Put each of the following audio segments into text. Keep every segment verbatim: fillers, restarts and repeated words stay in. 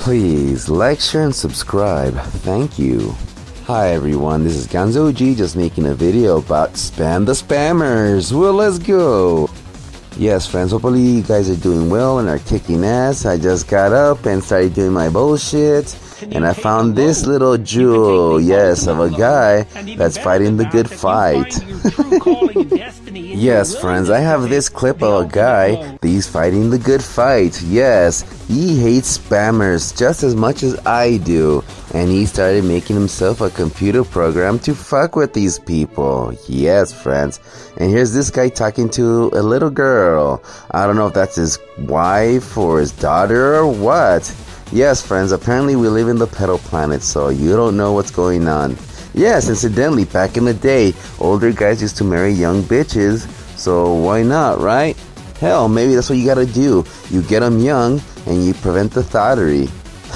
Please like, share, and subscribe. Thank you. Hi everyone, this is Ganzo G just making a video about Spam the Spammers. Well, let's go. Yes, friends, hopefully you guys are doing well and are kicking ass. I just got up and started doing my bullshit, and I found this little jewel, yes, of a guy that's fighting the good fight. Yes, friends, I have this clip of a guy that he's fighting the good fight. Yes, he hates spammers just as much as I do, and he started making himself a computer program to fuck with these people. Yes, friends, and here's this guy talking to a little girl. I don't know if that's his wife or his daughter or what. Yes, friends, apparently we live in the pedo planet, so you don't know what's going on. Yes, incidentally, back in the day, older guys used to marry young bitches, so why not, right? Hell, maybe that's what you gotta do. You get them young, and you prevent the thottery.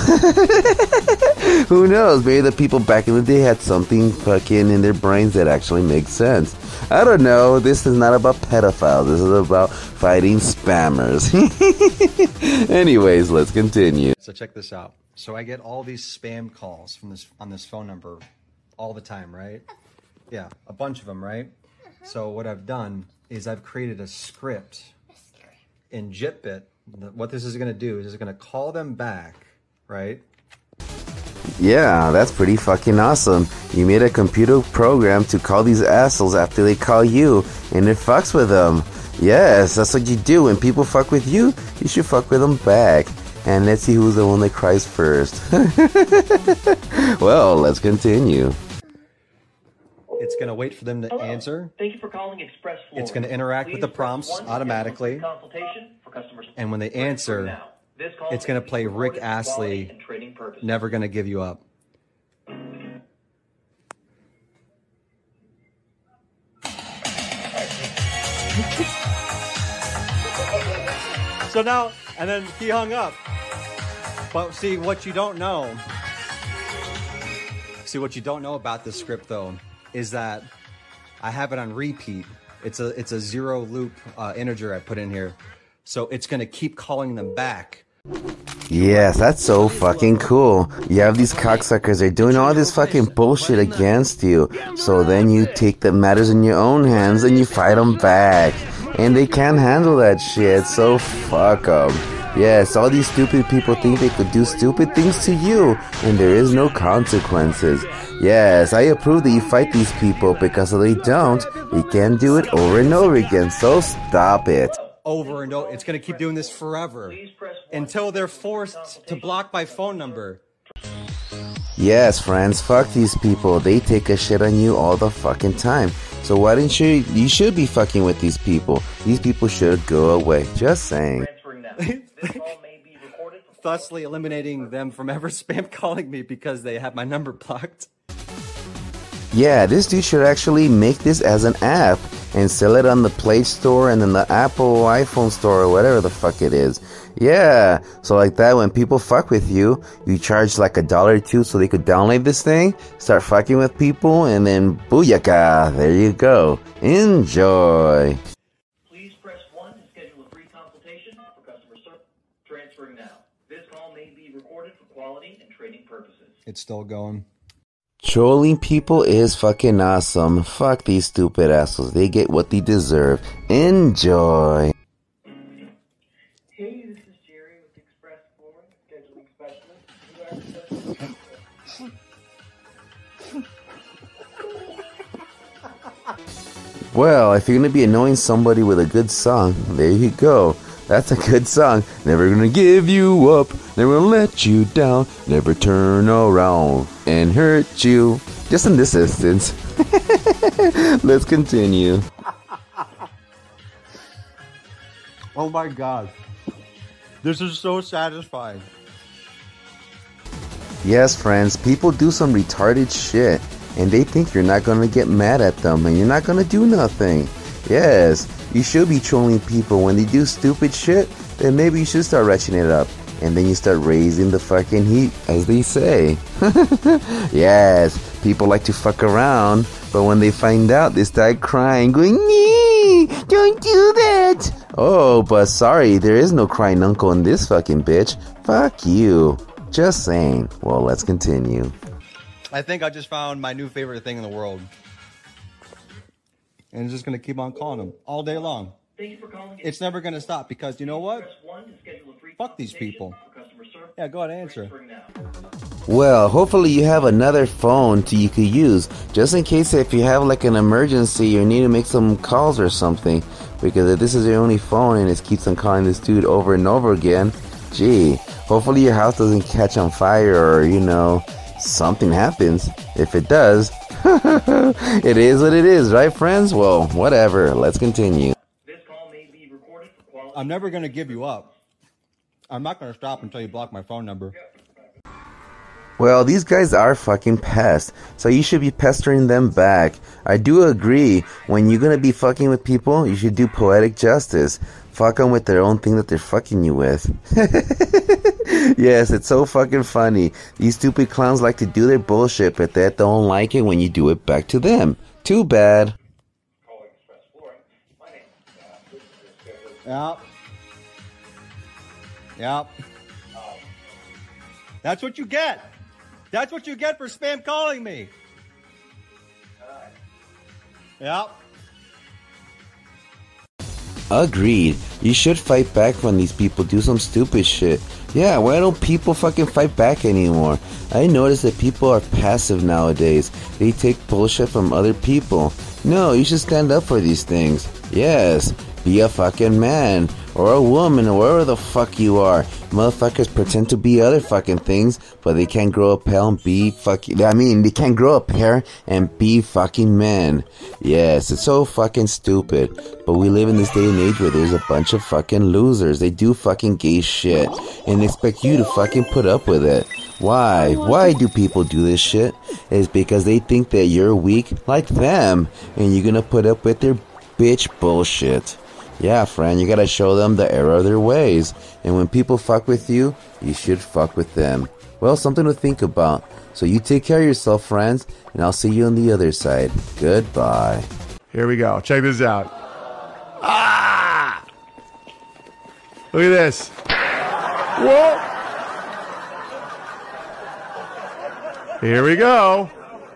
Who knows, maybe the people back in the day had something fucking in their brains that actually makes sense. I don't know, this is not about pedophiles, this is about fighting spammers. Anyways, let's continue. So check this out. So I get all these spam calls from this on this phone number all the time, right? Yeah, a bunch of them, right? Uh-huh. So what I've done is I've created a script in JitBit. What this is going to do is it's going to call them back, right? Yeah, that's pretty fucking awesome. You made a computer program to call these assholes after they call you, and it fucks with them. Yes, that's what you do. When people fuck with you, you should fuck with them back. And let's see who's the one that cries first. Well, let's continue. It's going to wait for them to Hello. answer. Thank you for calling Express Florida. It's going to interact Please with the prompts automatically. For and when they answer, it's going to play Rick Astley, Never Gonna Give You Up. So now, and then he hung up. But see, what you don't know, see what you don't know about this script though, is that I have it on repeat. It's a it's a zero loop uh, integer I put in here, so it's gonna keep calling them back. Yes, that's so fucking cool. You have these cocksuckers, they're doing all this fucking bullshit against you. So then you take the matters in your own hands and you fight them back. And they can't handle that shit, so fuck them. Yes, all these stupid people think they could do stupid things to you, and there is no consequences. Yes, I approve that you fight these people, because if they don't, you can do it over and over again, so stop it. Over and over. It's going to keep doing this forever until they're forced to block my phone number. Yes, friends, fuck these people. They take a shit on you all the fucking time. So why didn't you, you should be fucking with these people. These people should go away. Just saying. Thusly eliminating them from ever spam calling me because they have my number blocked. Yeah, this dude should actually make this as an app and sell it on the Play Store and then the Apple iPhone Store or whatever the fuck it is. Yeah, so like that, when people fuck with you, you charge like a dollar or two so they could download this thing, start fucking with people, and then booyaka, there you go. Enjoy. Please press one to schedule a free consultation for customer service. Transferring now. This call may be recorded for quality and training purposes. It's still going. Trolling people is fucking awesome. Fuck these stupid assholes. They get what they deserve. Enjoy. Hey, this is Jerry with Express Florida, scheduling specialist. Well, if you're gonna be annoying somebody with a good song, there you go. That's a good song. Never gonna give you up, never gonna let you down, never turn around and hurt you. Just in this instance. Let's continue. Oh my god. This is so satisfying. Yes, friends, people do some retarded shit, and they think you're not gonna get mad at them, and you're not gonna do nothing. Yes, you should be trolling people. When they do stupid shit, then maybe you should start ratcheting it up. And then you start raising the fucking heat, as they say. Yes, people like to fuck around, but when they find out, they start crying, going, nee, don't do that. Oh, but sorry, there is no crying uncle in this fucking bitch. Fuck you. Just saying. Well, let's continue. I think I just found my new favorite thing in the world. And it's just going to keep on calling them all day long. Thank you for calling. It's never going to stop because you know what? Press one to schedule a free Fuck these consultation people. for customer service. Yeah, go ahead and answer. Transferring now. Well, hopefully you have another phone to, you could use, just in case if you have like an emergency or need to make some calls or something. Because if this is your only phone and it keeps on calling this dude over and over again, gee, hopefully your house doesn't catch on fire or, you know, something happens. If it does, it is what it is, right, friends? Well, whatever. Let's continue. This call may be recorded for quality. I'm never going to give you up. I'm not going to stop until you block my phone number. Well, these guys are fucking pests, so you should be pestering them back. I do agree, when you're gonna be fucking with people, you should do poetic justice. Fuck them with their own thing that they're fucking you with. Yes, it's so fucking funny. These stupid clowns like to do their bullshit, but they don't like it when you do it back to them. Too bad. Yep. Yep. That's what you get. That's what you get for spam calling me. Yep. Agreed. You should fight back when these people do some stupid shit. Yeah, why don't people fucking fight back anymore? I notice that people are passive nowadays. They take bullshit from other people. No, you should stand up for these things. Yes, be a fucking man. Or a woman, or whatever the fuck you are. Motherfuckers pretend to be other fucking things, but they can't grow up hair and be fucking... I mean, they can't grow up hair and be fucking men. Yes, it's so fucking stupid. But we live in this day and age where there's a bunch of fucking losers. They do fucking gay shit. And expect you to fucking put up with it. Why? Why do people do this shit? It's because they think that you're weak like them. And you're gonna put up with their bitch bullshit. Yeah, friend, you gotta show them the error of their ways. And when people fuck with you, you should fuck with them. Well, something to think about. So you take care of yourself, friends, and I'll see you on the other side. Goodbye. Here we go. Check this out. Ah! Look at this. Whoa! Here we go.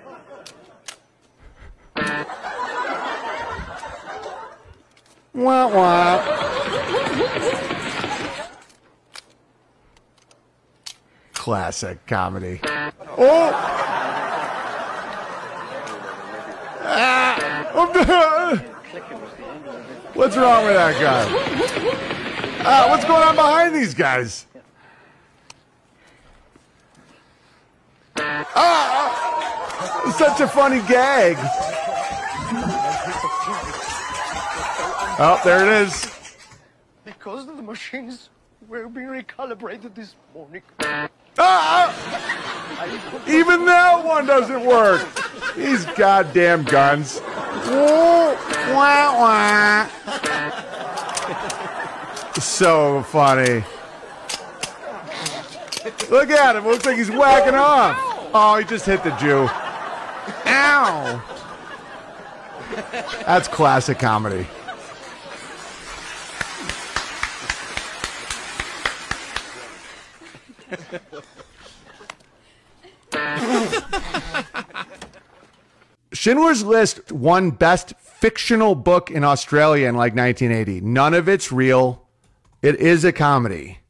Wah, wah. Classic comedy. Oh! Ah! What's wrong with that guy? Ah, what's going on behind these guys? Ah! Such a funny gag. Oh, there it is. Because the machines were being recalibrated this morning. Ah! Even that one doesn't work. These goddamn guns. Whoa, wah, wah. So funny. Look at him. Looks like he's whacking off. Oh, he just hit the Jew. Ow. That's classic comedy. Schindler's List won Best Fictional Book in Australia in like nineteen eighty. None of it's real. It is a comedy.